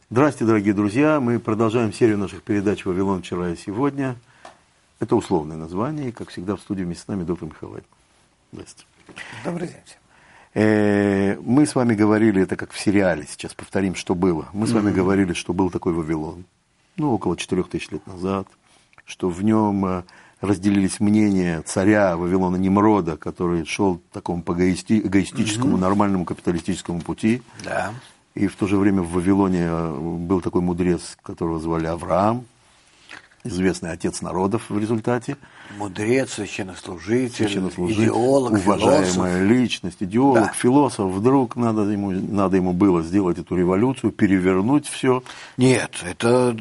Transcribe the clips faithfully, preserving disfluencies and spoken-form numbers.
Здравствуйте, дорогие друзья. Мы продолжаем серию наших передач «Вавилон вчера и сегодня». Это условное название. И, как всегда, в студии вместе с нами доктор Михаил Лайтман. Здравствуйте. Добрый день всем. Э, мы с вами говорили, это как в сериале, сейчас повторим, что было. Мы с вами mm-hmm. говорили, что был такой Вавилон, ну, около четырех тысяч лет назад, что в нем разделились мнения царя Вавилона Нимрода, который шел такому по эгоисти- эгоистическому, mm-hmm. нормальному капиталистическому пути. Да. И в то же время в Вавилоне был такой мудрец, которого звали Авраам, известный отец народов в результате. Мудрец, священнослужитель, священнослужитель идеолог, уважаемая философ. личность, идеолог, Да. философ. Вдруг надо ему, надо ему было сделать эту революцию, перевернуть все. Нет, это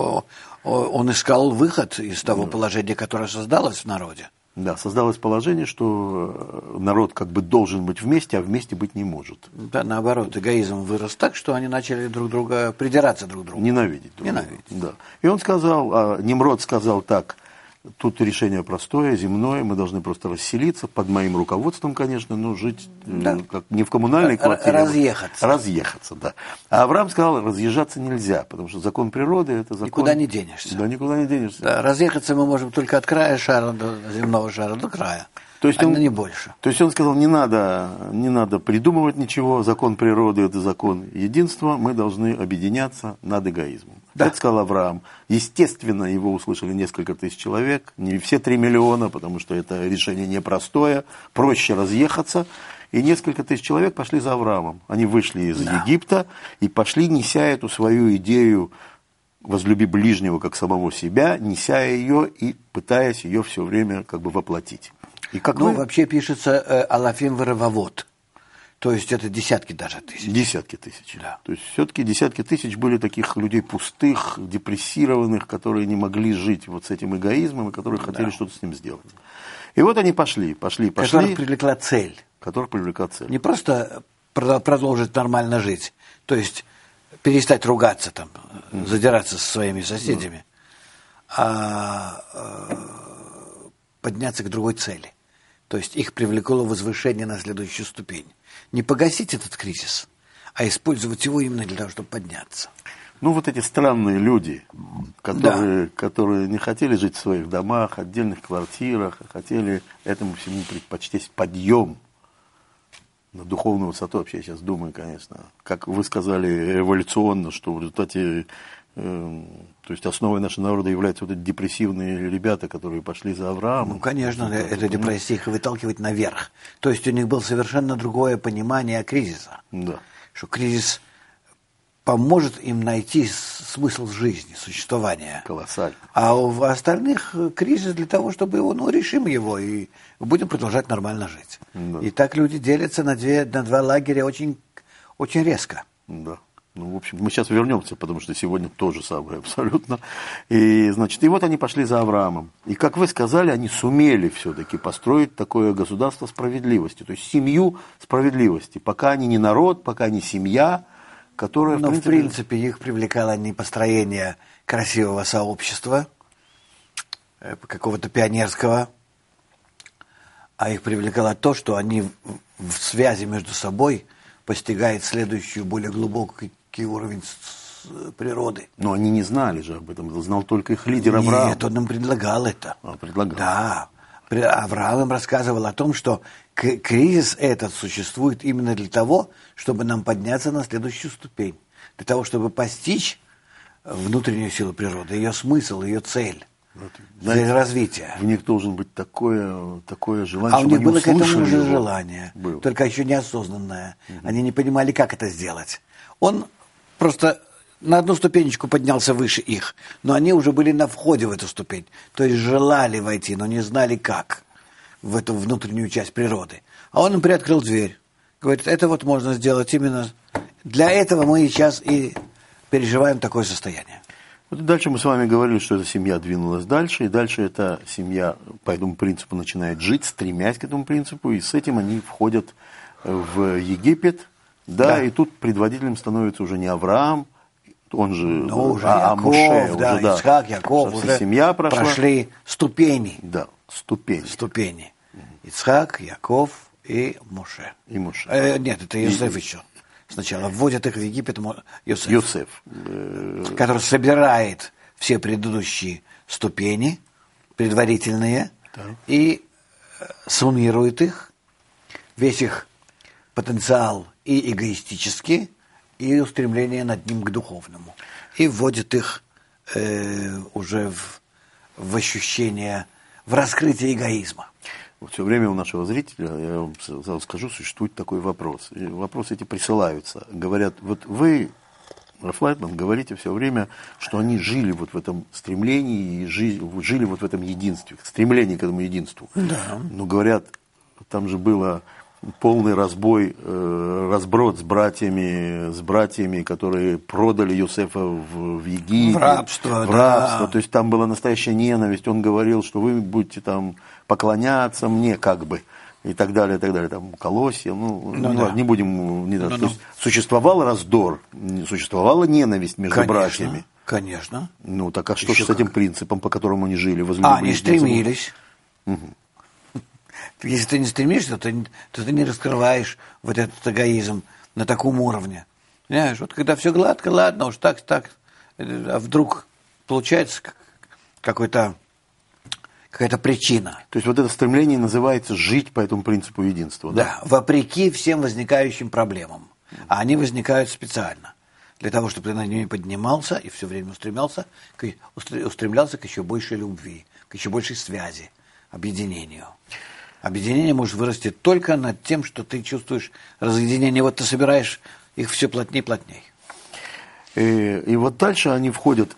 он искал выход из того да. положения, которое создалось в народе. Да, создалось положение, что народ как бы должен быть вместе, а вместе быть не может. Да, наоборот, эгоизм вырос так, что они начали друг друга придираться друг к другу. Ненавидеть друг Ненавидеть. друга. Да. И он сказал, а Нимрод сказал так: тут решение простое, земное, мы должны просто расселиться, под моим руководством, конечно, но жить да. как, не в коммунальной квартире. Разъехаться. Разъехаться, да. А Авраам сказал, разъезжаться нельзя, потому что закон природы – это закон… Никуда не денешься. Да, никуда не денешься. Да, разъехаться мы можем только от края шара, до земного шара, до края. То есть, а он, не больше. То есть он сказал, не надо, не надо придумывать ничего, закон природы – это закон единства, мы должны объединяться над эгоизмом. Да. Это сказал Авраам. Естественно, его услышали несколько тысяч человек, не все три миллиона, потому что это решение непростое, проще разъехаться. И несколько тысяч человек пошли за Авраамом. Они вышли из да. Египта и пошли, неся эту свою идею «возлюби ближнего, как самого себя», неся ее и пытаясь ее все время как бы воплотить. И как ну, вы... вообще пишется э, «алафим варававот». То есть это десятки даже тысяч. Десятки тысяч. Да. То есть все-таки десятки тысяч были таких людей пустых, депрессированных, которые не могли жить вот с этим эгоизмом и которые да. хотели что-то с ним сделать. И вот они пошли, пошли, пошли. Которых привлекла цель. Которых привлекла цель. Не просто продолжить нормально жить, то есть перестать ругаться, там, mm. задираться со своими соседями, mm. а э, подняться к другой цели. То есть их привлекло возвышение на следующую ступень. Не погасить этот кризис, а использовать его именно для того, чтобы подняться. Ну, вот эти странные люди, которые, да. которые не хотели жить в своих домах, отдельных квартирах, а хотели этому всему предпочесть подъем на духовную высоту. Вообще, я сейчас думаю, конечно, как вы сказали, эволюционно, что в результате, э, то есть основой нашего народа являются вот эти депрессивные ребята, которые пошли за Авраамом. Ну, конечно, это, это депрессия их выталкивать наверх. То есть у них было совершенно другое понимание кризиса. Да. Что кризис поможет им найти смысл жизни, существования. Колоссально. А у остальных кризис для того, чтобы его, ну, решим его и будем продолжать нормально жить. Да. И так люди делятся на, две, на два лагеря очень, очень резко. Да. Ну, в общем, мы сейчас вернемся, потому что сегодня то же самое абсолютно. И, значит, и вот они пошли за Авраамом. И, как вы сказали, они сумели все-таки построить такое государство справедливости, то есть семью справедливости. Пока они не народ, пока они семья, которая, Но, в принципе... в принципе, их привлекало не построение красивого сообщества, какого-то пионерского, а их привлекало то, что они в связи между собой постигают следующую, более глубокий уровень природы. Но они не знали же об этом, знал только их лидер Авраам. Нет, он им предлагал это. А, предлагал. Да. Авраам им рассказывал о том, что кризис этот существует именно для того, чтобы нам подняться на следующую ступень. Для того, чтобы постичь внутреннюю силу природы, ее смысл, ее цель. Вот, знаете, для развития. В них должен быть такое, такое желание, а у них было к этому уже его. желание, было. Только еще неосознанное. Угу. Они не понимали, как это сделать. Он просто на одну ступенечку поднялся выше их, но они уже были на входе в эту ступень. То есть желали войти, но не знали как в эту внутреннюю часть природы. А он им приоткрыл дверь. Говорит, это вот можно сделать именно... Для этого мы сейчас и переживаем такое состояние. Вот дальше мы с вами говорили, что эта семья двинулась дальше, и дальше эта семья по этому принципу начинает жить, стремясь к этому принципу, и с этим они входят в Египет, да, да. И тут предводителем становится уже не Авраам, он же, но уже а, Яков, Моше, да, уже, да, Ицхак, Яков, уже семья прошла. Прошли ступени. Да, ступени. Ступени. Ицхак, Яков и Моше. И Моше. Э, нет, это Иосиф еще. сначала вводит их в Египет Йосеф, Йосеф. который собирает все предыдущие ступени, предварительные, да. и суммирует их, весь их потенциал и эгоистический, и устремление над ним к духовному. И вводит их э, уже в, в ощущение, в раскрытие эгоизма. Все время у нашего зрителя, я вам сразу скажу, существует такой вопрос. И вопросы эти присылаются. Говорят, вот вы, Раф Лайтман, говорите все время, что они жили вот в этом стремлении, и жили, жили вот в этом единстве, стремлении к этому единству. Да. Но говорят, там же было полный разбой, э, разброд с братьями, с братьями, которые продали Йосефа в, в Египет. В рабство, в рабство. Да. То есть там была настоящая ненависть. Он говорил, что вы будете там поклоняться мне, как бы, и так далее, и так далее. Там колосья, ну, ну не, да. не будем... Не, ну, то ну. есть существовал раздор, существовала ненависть между конечно, братьями. Конечно. Ну, так а что Еще ж с этим как. принципом, по которому они жили? А, они стремились. Угу. Если ты не стремишься, то, то ты не раскрываешь вот этот эгоизм на таком уровне. Понимаешь, вот когда все гладко, ладно, уж так, так, а вдруг получается какой-то, какая-то причина. То есть вот это стремление называется жить по этому принципу единства. Да, да, вопреки всем возникающим проблемам. А они возникают специально. Для того, чтобы ты над ними поднимался и все время устремлялся, устремлялся к еще большей любви, к еще большей связи, объединению. Объединение может вырасти только над тем, что ты чувствуешь разъединение. Вот ты собираешь их все плотнее и плотнее. И, и вот дальше они входят,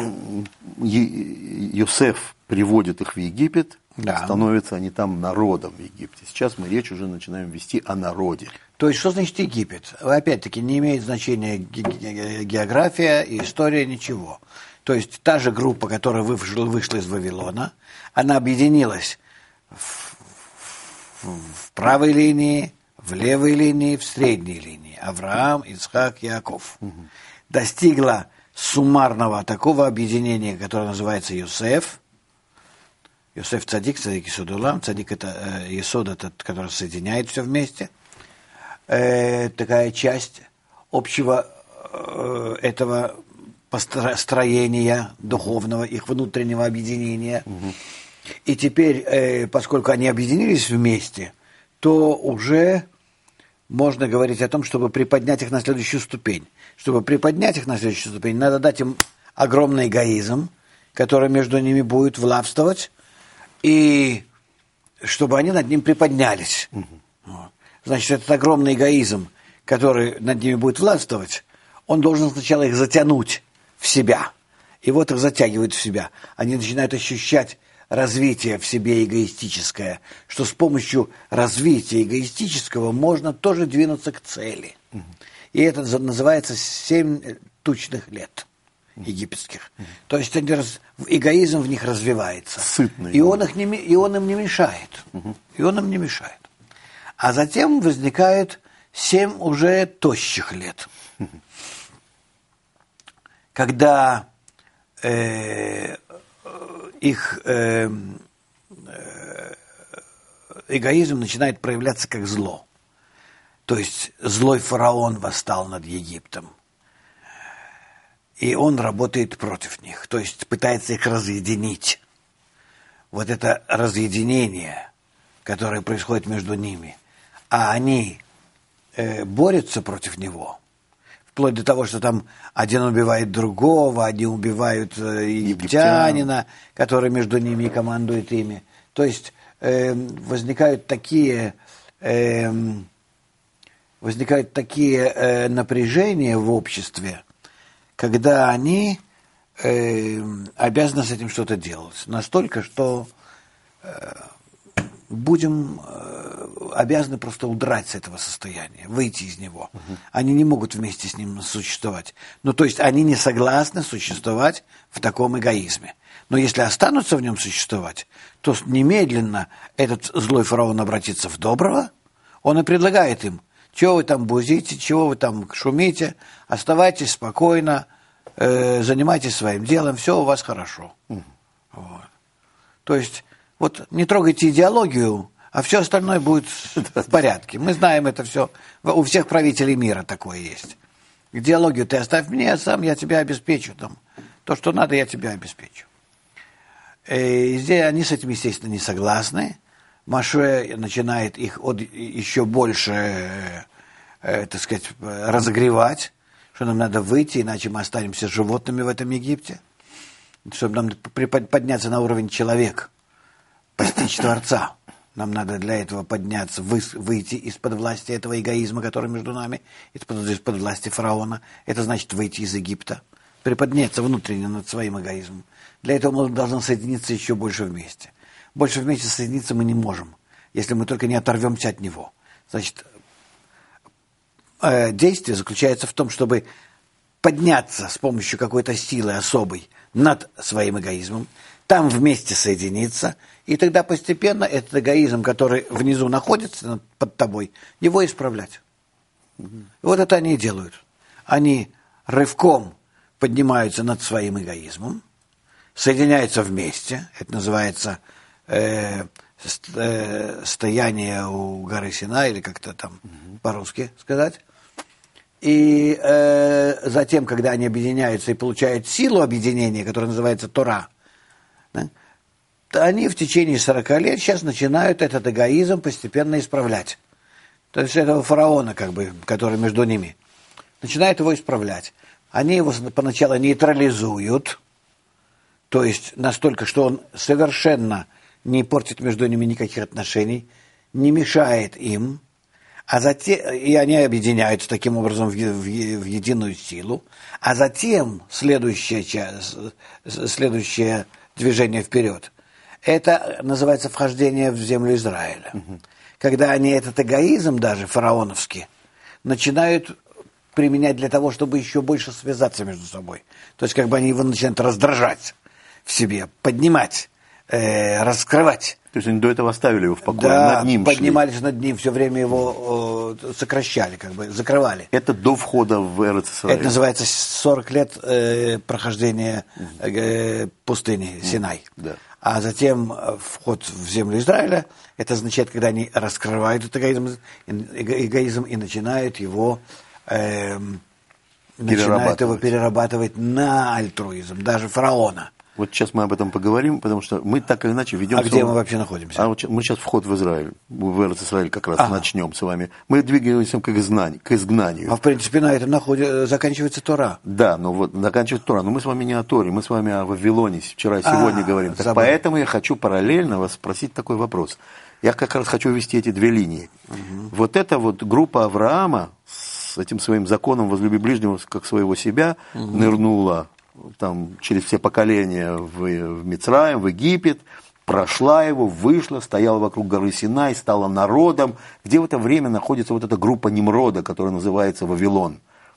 Йосеф приводит их в Египет, да. становятся они там народом в Египте. Сейчас мы речь уже начинаем вести о народе. То есть, что значит Египет? Опять-таки, не имеет значения география и история, ничего. То есть, та же группа, которая вышла из Вавилона, она объединилась в в правой линии, в левой линии, в средней линии. Авраам, Ицхак, Яаков. Угу. Достигла суммарного такого объединения, которое называется Йосеф. Йосеф цадик, цадик Есод улам. Цадик это э, Есод, это, который соединяет все вместе. Э, такая часть общего э, этого построения духовного, их внутреннего объединения. Угу. И теперь, поскольку они объединились вместе, то уже можно говорить о том, чтобы приподнять их на следующую ступень. Чтобы приподнять их на следующую ступень, надо дать им огромный эгоизм, который между ними будет властвовать, и чтобы они над ним приподнялись. Угу. Вот. Значит, этот огромный эгоизм, который над ними будет властвовать, он должен сначала их затянуть в себя. И вот их затягивают в себя. Они начинают ощущать развитие в себе эгоистическое, что с помощью развития эгоистического можно тоже двинуться к цели. Угу. И это называется семь тучных лет египетских. Угу. То есть они раз, эгоизм в них развивается. Сытный. И он, их не, и он им не мешает. Угу. И он им не мешает. А затем возникает семь уже тощих лет. Угу. Когда э, их э, э, эгоизм начинает проявляться как зло. То есть злой фараон восстал над Египтом. И он работает против них. То есть пытается их разъединить. Вот это разъединение, которое происходит между ними, а они э, борются против него. Вплоть до того, что там один убивает другого, они убивают э, египтянина, который между ними и командует ими. То есть э, возникают такие, э, возникают такие э, напряжения в обществе, когда они э, обязаны с этим что-то делать. Настолько, что э, будем э, обязаны просто удрать с этого состояния, выйти из него. Угу. Они не могут вместе с ним существовать. Ну, то есть они не согласны существовать в таком эгоизме. Но если останутся в нем существовать, то немедленно этот злой фараон обратится в доброго. Он и предлагает им: чего вы там бузите, чего вы там шумите, оставайтесь спокойно, э, занимайтесь своим делом, все у вас хорошо. Угу. Вот. То есть вот не трогайте идеологию а все остальное будет в порядке. Мы знаем это все. У всех правителей мира такое есть. Идеологию ты оставь мне, а сам я тебя обеспечу. Там. То, что надо, я тебя обеспечу. И здесь они с этим, естественно, не согласны. Моше начинает их от, еще больше, э, так сказать, разогревать, что нам надо выйти, иначе мы останемся животными в этом Египте. Чтобы нам подняться на уровень человека, постичь Творца. Нам надо для этого подняться, вы, выйти из-под власти этого эгоизма, который между нами, из-под, из-под власти фараона. Это значит выйти из Египта, приподняться внутренне над своим эгоизмом. Для этого мы должны соединиться еще больше вместе. Больше вместе соединиться мы не можем, если мы только не оторвемся от него. Значит, э, действие заключается в том, чтобы подняться с помощью какой-то силы особой над своим эгоизмом, там вместе соединиться, и тогда постепенно этот эгоизм, который внизу находится под тобой, его исправлять. Mm-hmm. Вот это они и делают. Они рывком поднимаются над своим эгоизмом, соединяются вместе, это называется э, э, стояние у горы Синай, или как-то там mm-hmm. по-русски сказать. И э, затем, когда они объединяются и получают силу объединения, которая называется Тора, да, то они в течение сорока лет сейчас начинают этот эгоизм постепенно исправлять. То есть этого фараона, как бы, который между ними, начинают его исправлять. Они его поначалу нейтрализуют, то есть настолько, что он совершенно не портит между ними никаких отношений, не мешает им, а затем, и они объединяются таким образом в, в, в единую силу, а затем следующее, следующее движение вперед, это называется вхождение в землю Израиля. Угу. Когда они этот эгоизм даже фараоновский начинают применять для того, чтобы еще больше связаться между собой. То есть как бы они его начинают раздражать в себе, поднимать, э, раскрывать. То есть они до этого оставили его в покое, да, над ним поднимались шли. Над ним, все время его э, сокращали, как бы закрывали. Это до входа в Эрец Исраэль. Это называется сорок лет э, прохождения э, пустыни Синай. Да. А затем вход в землю Израиля, это означает, когда они раскрывают этот эгоизм, эгоизм и начинают его, э, начинают его перерабатывать на альтруизм, даже фараона. Вот сейчас мы об этом поговорим, потому что мы так или иначе ведем... А где мы вообще находимся? А вот мы сейчас вход в Израиль, в Эрец Исраэль как раз ага. начнем с вами. Мы двигаемся к изгнанию. К изгнанию. А в принципе на этом находит, заканчивается Тора. Да, ну вот заканчивается Тора. Но мы с вами не о Торе, мы с вами о Вавилоне вчера и сегодня а, говорим. Так поэтому я хочу параллельно вас спросить такой вопрос. Я как раз хочу ввести эти две линии. Угу. Вот эта вот группа Авраама с этим своим законом возлюби ближнего как своего себя угу. нырнула там, через все поколения в, в Мицраим, в Египет, прошла его, вышла, стояла вокруг горы Синай, стала народом, где в это время находится вот эта группа Нимрода, которая называется Вавилон.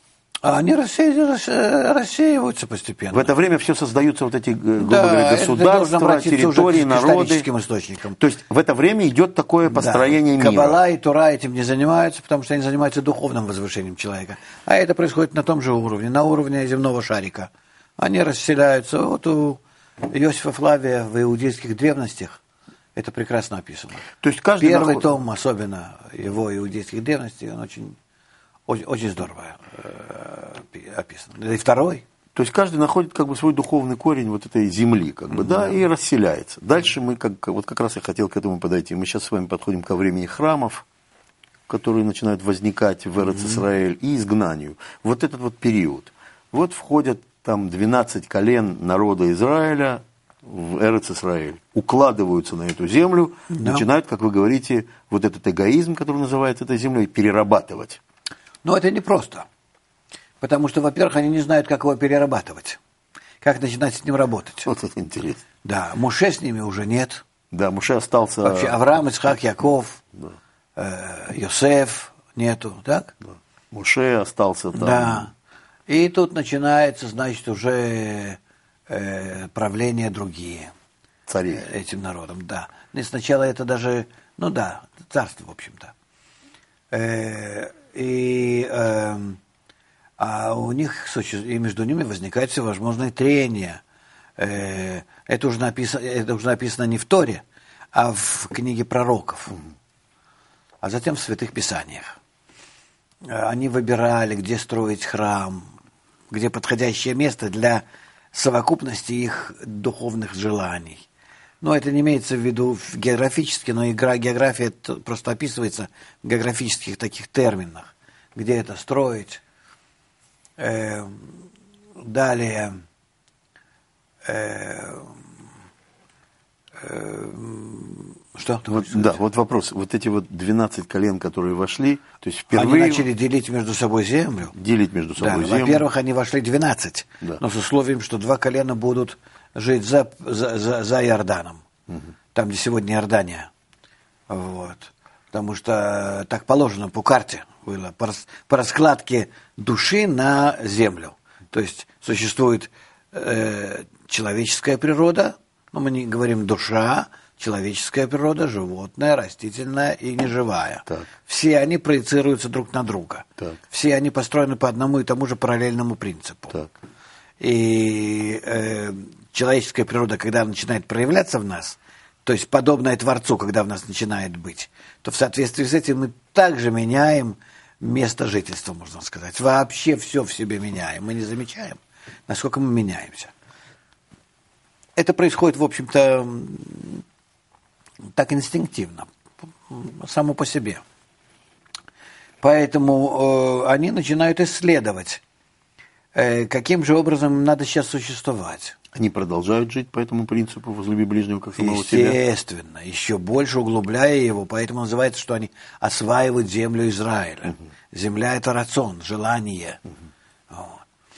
А они рассеиваются, рассеиваются постепенно. В это время все создаются вот эти, грубо да, говоря, государства, территории, народы. Источником. То есть в это время идет такое построение да. мира. Каббала и Тора этим не занимаются, потому что они занимаются духовным возвышением человека. А это происходит на том же уровне, на уровне земного шарика. Они расселяются. Вот у Иосифа Флавия в иудейских древностях это прекрасно описано. То есть каждый Первый наход... том, особенно его иудейских древностей, он очень, очень, очень здорово э, описан. И второй. То есть каждый находит как бы свой духовный корень вот этой земли, как бы, да, да, и расселяется. Дальше мы, как, вот как раз я хотел к этому подойти. Мы сейчас с вами подходим ко времени храмов, которые начинают возникать в Эрец Исраэль, и изгнанию. Вот этот вот период. Вот входят там двенадцать колен народа Израиля в Эрец Исраэль, укладываются на эту землю, да. начинают, как вы говорите, вот этот эгоизм, который называется этой землей, перерабатывать. Но это непросто, потому что, во-первых, они не знают, как его перерабатывать, как начинать с ним работать. Вот это интересно. Да, Моше с ними уже нет. Да, Моше остался... Вообще Авраам, Ицхак, Яков, да. э, Йосеф нету, так? Да. Моше остался там... Да. И тут начинается, значит, уже э, правления другие. Цари. Э, этим народом, да. И сначала это даже, ну да, царство, в общем-то. Э, и, э, а у них, и между ними возникают всевозможные трения. Э, это, уже написано, это уже написано не в Торе, а в книге пророков, а затем в Святых Писаниях. Они выбирали, где строить храм, где подходящее место для совокупности их духовных желаний. Но это не имеется в виду географически, но игра, география просто описывается в географических таких терминах, где это строить. Э, далее, э, э, что? Вот, да, вот вопрос. Вот эти вот двенадцать колен, которые вошли, то есть впервые... Они начали делить между собой землю. Делить между собой да, землю. Во-первых, они вошли двенадцать, да. но с условием, что два колена будут жить за, за, за, за Иорданом, угу. там, где сегодня Иордания. Вот. Потому что так положено по карте было, по, по раскладке души на землю. То есть существует э, человеческая природа, но мы не говорим душа, человеческая природа, животная, растительная и неживая. Так. Все они проецируются друг на друга. Так. Все они построены по одному и тому же параллельному принципу. Так. И э, человеческая природа, когда начинает проявляться в нас, то есть подобное Творцу, когда в нас начинает быть, то в соответствии с этим мы также меняем место жительства, можно сказать. Вообще все в себе меняем. Мы не замечаем, насколько мы меняемся. Это происходит, в общем-то, так инстинктивно, само по себе. Поэтому э, они начинают исследовать, э, каким же образом им надо сейчас существовать. Они продолжают жить по этому принципу «возлюби ближнего как самого себя». Естественно, еще больше углубляя его, поэтому называется, что они осваивают землю Израиля. Угу. Земля – это рацион, желание. Угу. Вот.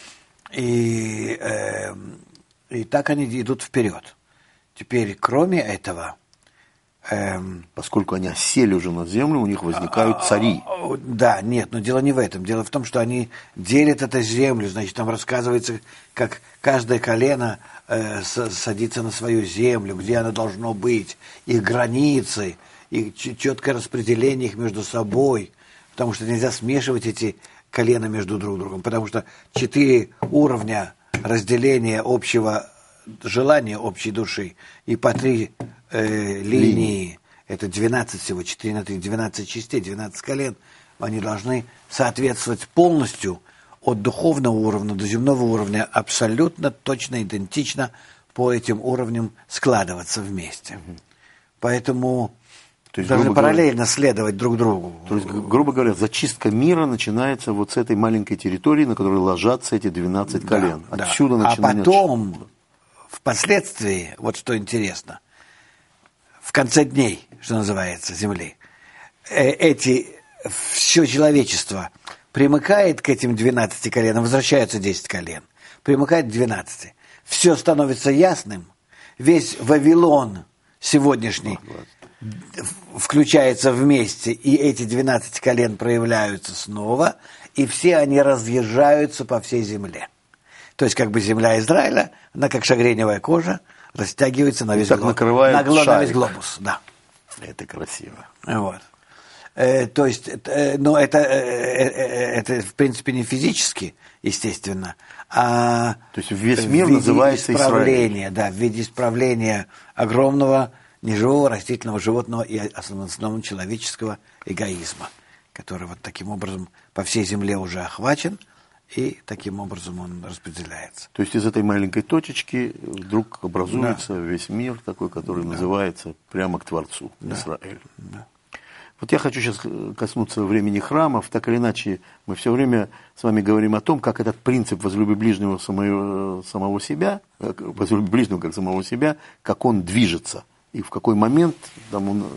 И, э, и так они идут вперед. Теперь, кроме этого... Эм, Поскольку они осели уже на землю, у них возникают цари. Да, нет, но дело не в этом. Дело в том, что они делят эту землю. Значит, там рассказывается, как каждое колено э, садится на свою землю, где оно должно быть, их границы, их четкое распределение их между собой. Потому что нельзя смешивать эти колена между друг другом. Потому что четыре уровня разделения общего желания, общей души, и по три э, линии, это двенадцать всего, четыре на три, двенадцать частей, двенадцать колен, они должны соответствовать полностью от духовного уровня до земного уровня, абсолютно точно, идентично по этим уровням складываться вместе. Угу. Поэтому то есть, должны параллельно говоря, следовать друг другу. То есть, грубо говоря, зачистка мира начинается вот с этой маленькой территории, на которой ложатся эти двенадцать да, колен. Отсюда да. начинается... А потом... Впоследствии, вот что интересно, в конце дней, что называется, Земли, эти, все человечество примыкает к этим двенадцати коленам, возвращаются десять колен, примыкает к двенадцати. Все становится ясным, весь Вавилон сегодняшний включается вместе, и эти двенадцать колен проявляются снова, и все они разъезжаются по всей земле. То есть, как бы земля Израиля, она как шагреневая кожа, растягивается на весь, глоб... на, гло... на весь глобус. Да. Это красиво. Вот. Э, то есть, э, но это, э, э, это, в принципе, не физически, естественно, а то есть весь мир называется Израиль. Да, в виде исправления огромного неживого растительного животного и основном человеческого эгоизма, который вот таким образом по всей земле уже охвачен, и таким образом он распределяется. То есть из этой маленькой точечки вдруг образуется да. весь мир такой, который да. называется прямо к Творцу, да. Израиль. Да. Вот я хочу сейчас коснуться времени храмов. Так или иначе, мы все время с вами говорим о том, как этот принцип «возлюби ближнего самого, самого себя», «возлюби ближнего как самого себя», как он движется. И в какой момент там он,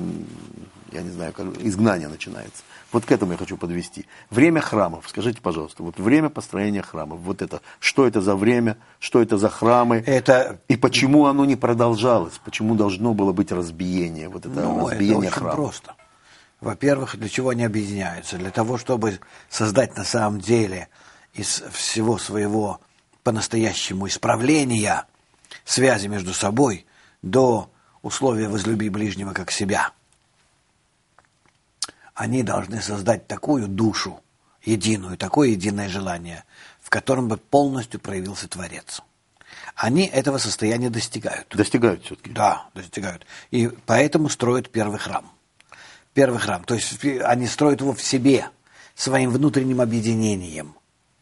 я не знаю, как изгнание начинается. Вот к этому я хочу подвести. Время храмов. Скажите, пожалуйста, вот время построения храмов. Вот это, что это за время, что это за храмы, это... и почему оно не продолжалось, почему должно было быть разбиение, вот это ну, разбиение это храмов. Просто. Во-первых, для чего они объединяются? Для того, чтобы создать на самом деле из всего своего по-настоящему исправления связи между собой до условия «возлюби ближнего как себя». Они должны создать такую душу, единую, такое единое желание, в котором бы полностью проявился Творец. они этого состояния достигают. Достигают все-таки? Да, достигают. И поэтому строят первый храм. Первый храм. То есть они строят его в себе, своим внутренним объединением.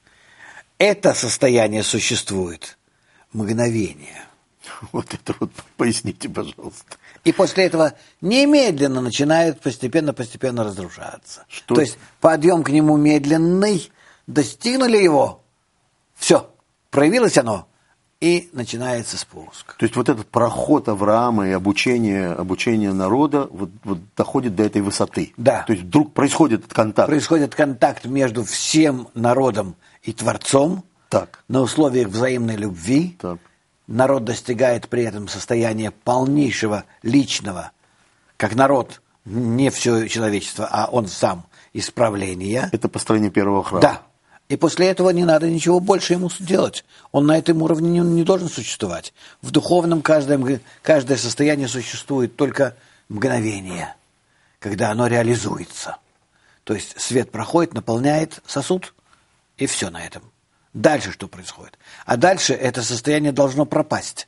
Это состояние существует мгновение. Вот это вот поясните, пожалуйста. И после этого немедленно начинает постепенно-постепенно разрушаться. Что? То есть подъем к нему медленный, достигнули его, все, проявилось оно, и начинается спуск. То есть вот этот проход Авраама и обучение, обучение народа вот, вот доходит до этой высоты. Да. То есть вдруг происходит этот контакт. Происходит контакт между всем народом и Творцом Так. на условиях взаимной любви. Так. Народ достигает при этом состояния полнейшего личного, как народ, не все человечество, а он сам, исправления. Это построение первого храма. Да. И после этого не надо ничего больше ему делать. Он на этом уровне не, не должен существовать. В духовном каждое, каждое состояние существует только мгновение, когда оно реализуется. То есть свет проходит, наполняет сосуд, и все на этом. Дальше что происходит? А дальше это состояние должно пропасть.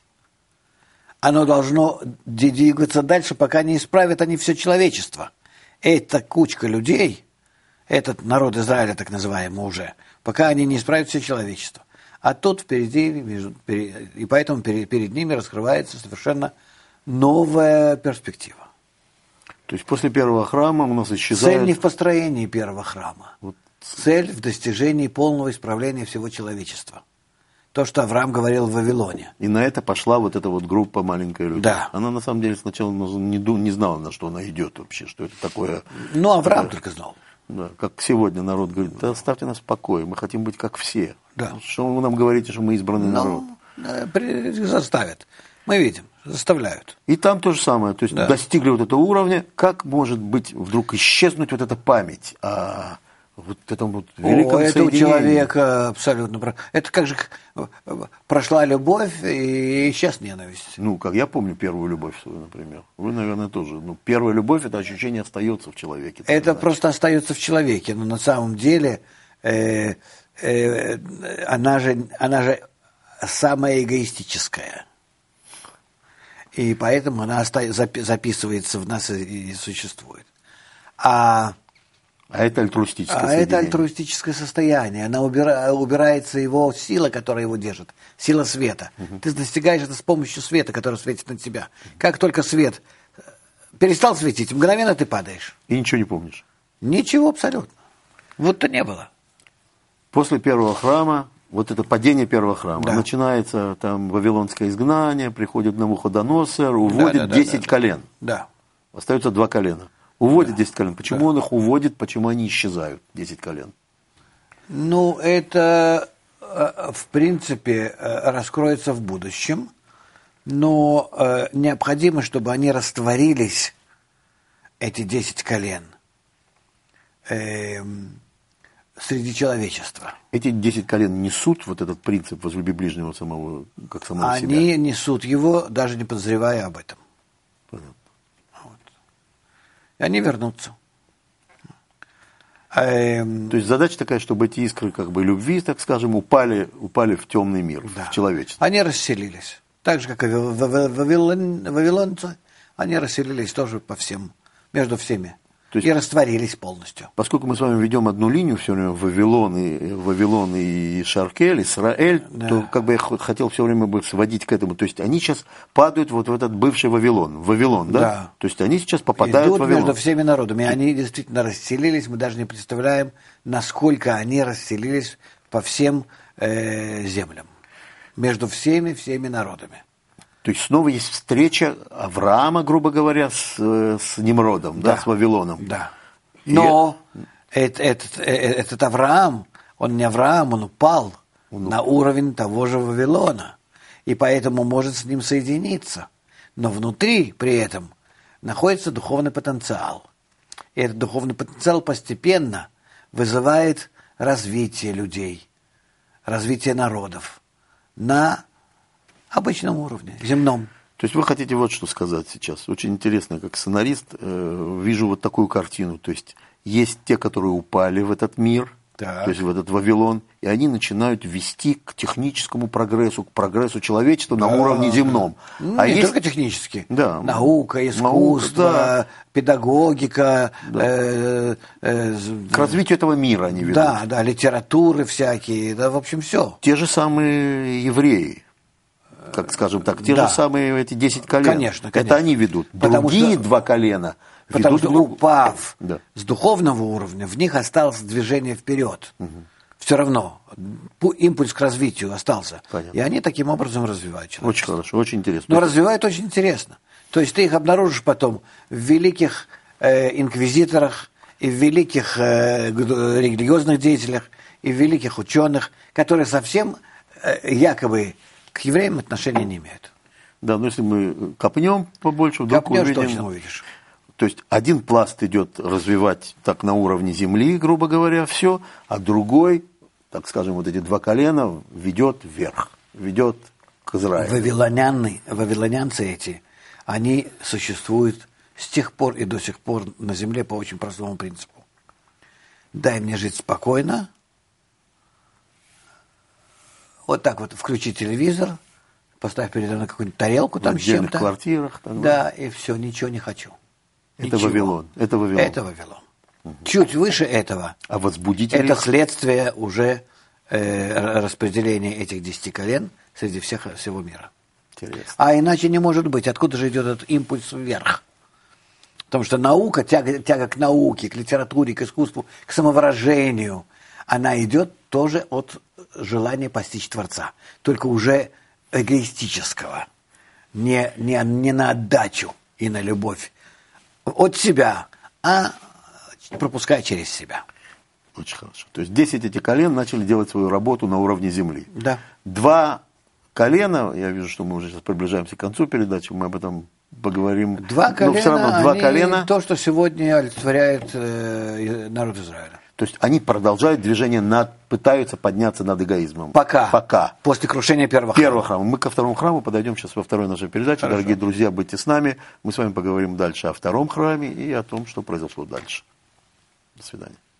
Оно должно двигаться дальше, пока не исправят они все человечество. Эта кучка людей, этот народ Израиля так называемый уже, пока они не исправят все человечество. А тут впереди, и поэтому перед, перед ними раскрывается совершенно новая перспектива. То есть после первого храма у нас исчезает... Цель не в построении первого храма. Вот. Цель в достижении полного исправления всего человечества. То, что Авраам говорил в Вавилоне. И на это пошла вот эта вот группа маленькая людей. Да. Она на самом деле сначала не, не знала, на что она идет вообще, что это такое. Ну, Авраам да, только знал. Да, как сегодня народ говорит, да оставьте нас в покое, мы хотим быть как все. Да. Что вы нам говорите, что мы избранный народ? Ну, заставят. Мы видим, заставляют. И там то же самое, то есть да. достигли вот этого уровня, как может быть вдруг исчезнуть вот эта память о вот этом вот великом О, это у соединении? Человека абсолютно... Это как же прошла любовь и исчез ненависть. Ну, как я помню первую любовь свою, например. Вы, наверное, тоже. Ну, первая любовь, это ощущение остается в человеке. Это значит. просто остается в человеке, но на самом деле э, э, она же, она же самая эгоистическая. И поэтому она записывается в нас и существует. А, а это альтруистическое а состояние. это альтруистическое состояние. Она убира, убирается его сила, которая его держит. Сила света. Угу. Ты достигаешь это с помощью света, который светит на тебя. Как только свет перестал светить, мгновенно ты падаешь. И ничего не помнишь? Ничего абсолютно. Вот-то не было. После первого храма, вот это падение первого храма, да. начинается там вавилонское изгнание, приходит Навуходоносор, уводит да, да, десять да, да, колен. Да. Остается два колена. Уводит да. десять колен. Почему да. он их уводит, почему они исчезают, десять колен? Ну, это, в принципе, раскроется в будущем, но необходимо, чтобы они растворились, эти десять колен, среди человечества. Эти десять колен несут вот этот принцип возлюби ближнего самого, как самого Они себя? Они несут его, даже не подозревая об этом. Понятно. Вот. И они вернутся. То есть задача такая, чтобы эти искры как бы любви, так скажем, упали, упали в темный мир, да. в человечество. Они расселились. Так же, как и вавилонцы, они расселились тоже по всем, между всеми. То есть, и растворились полностью. Поскольку мы с вами ведем одну линию все время Вавилон и, Вавилон и Шаркель, Исраэль, да. то как бы я хотел все время бы сводить к этому. То есть они сейчас падают вот в этот бывший Вавилон. Вавилон, да? да. То есть они сейчас попадают идут в Вавилон. Между всеми народами. Они действительно расселились. Мы даже не представляем, насколько они расселились по всем э, землям. Между всеми, всеми народами. То есть снова есть встреча Авраама, грубо говоря, с, с Немродом, да. Да, с Вавилоном. Да. Но И... этот, этот, этот Авраам, он не Авраам, он упал он на упал. уровень того же Вавилона. И поэтому может с ним соединиться. Но внутри при этом находится духовный потенциал. И этот духовный потенциал постепенно вызывает развитие людей, развитие народов на обычном уровне, земном. То есть вы хотите вот что сказать сейчас. Очень интересно, как сценарист, э, вижу вот такую картину. То есть есть те, которые упали в этот мир, то есть в этот Вавилон, и они начинают вести к техническому прогрессу, к прогрессу человечества на да. уровне земном. Ну, а не есть... только технически. Да. Наука, искусство, Наука, да. педагогика. Да. Э, э, к развитию этого мира они ведут. Да, да, литературы всякие, да, в общем, все. Те же самые евреи, как скажем так, те да. же самые эти десять колен. Конечно, конечно. Это они ведут. Потому Другие что... два колена Потому ведут... что, упав да. с духовного уровня, в них осталось движение вперед. Угу. Все равно импульс к развитию остался. Понятно. И они таким образом развивают человечество. Очень хорошо, очень интересно. Но развивают очень интересно. То есть ты их обнаружишь потом в великих э, инквизиторах, и в великих э, религиозных деятелях, и в великих ученых, которые совсем э, якобы к евреям отношения не имеют. Да, но если мы копнем побольше, вдруг Копнешь, увидим... точно увидишь. То есть один пласт идет развивать так на уровне земли, грубо говоря, все, а другой, так скажем, вот эти два колена ведет вверх, ведет к Израилю. Вавилоняне, вавилонянцы эти, они существуют с тех пор и до сих пор на земле по очень простому принципу. Дай мне жить спокойно, вот так вот включи телевизор, поставь передо мной какую-нибудь тарелку там с чем-то. В отдельных квартирах. Так да, и все, ничего не хочу. Это Ничего. Вавилон. Это Вавилон. Это Вавилон. Угу. Чуть выше этого. А возбудители? Это следствие уже э, распределения этих десяти колен среди всех, всего мира. Интересно. А иначе не может быть. Откуда же идет этот импульс вверх? Потому что наука, тяга, тяга к науке, к литературе, к искусству, к самовыражению, она идет тоже от желания постичь Творца. Только уже эгоистического. Не, не, не на отдачу и на любовь от себя, а пропуская через себя. Очень хорошо. То есть десять этих колен начали делать свою работу на уровне земли. Да. Два колена, я вижу, что мы уже сейчас приближаемся к концу передачи, мы об этом поговорим. Два колена, но все равно два они колена, то, что сегодня олицетворяет э, народ Израиля. то есть они продолжают движение, над, пытаются подняться над эгоизмом. Пока. Пока. После крушения первого, первого храма. Мы ко второму храму подойдем сейчас во второй нашей передаче. Хорошо. Дорогие друзья, будьте с нами. Мы с вами поговорим дальше о втором храме и о том, что произошло дальше. До свидания.